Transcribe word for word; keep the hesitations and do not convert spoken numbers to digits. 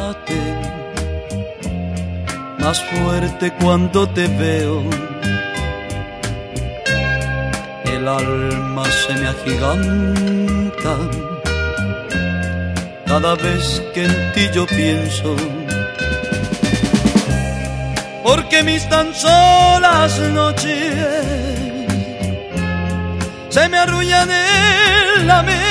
late más fuerte cuando te veo. El alma se me agiganta cada vez que en ti yo pienso, porque mis tan solas noches se me arrullan en la mente